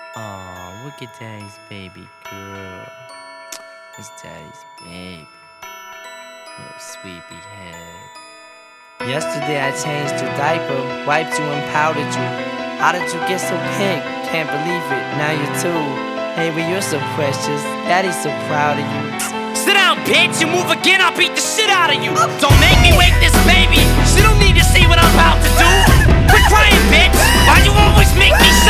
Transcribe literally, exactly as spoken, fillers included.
Aw, look at Daddy's baby girl. It's Daddy's baby. Little sweepy head. Yesterday I changed your diaper, wiped you and powdered you. How did you get so pink? Can't believe it, now you're two. Hey, but you're so precious, Daddy's so proud of you. Sit down, bitch, you move again, I'll beat the shit out of you. Don't make me wake this baby, she don't need to see what I'm about to do. Quit crying, bitch, why you always make me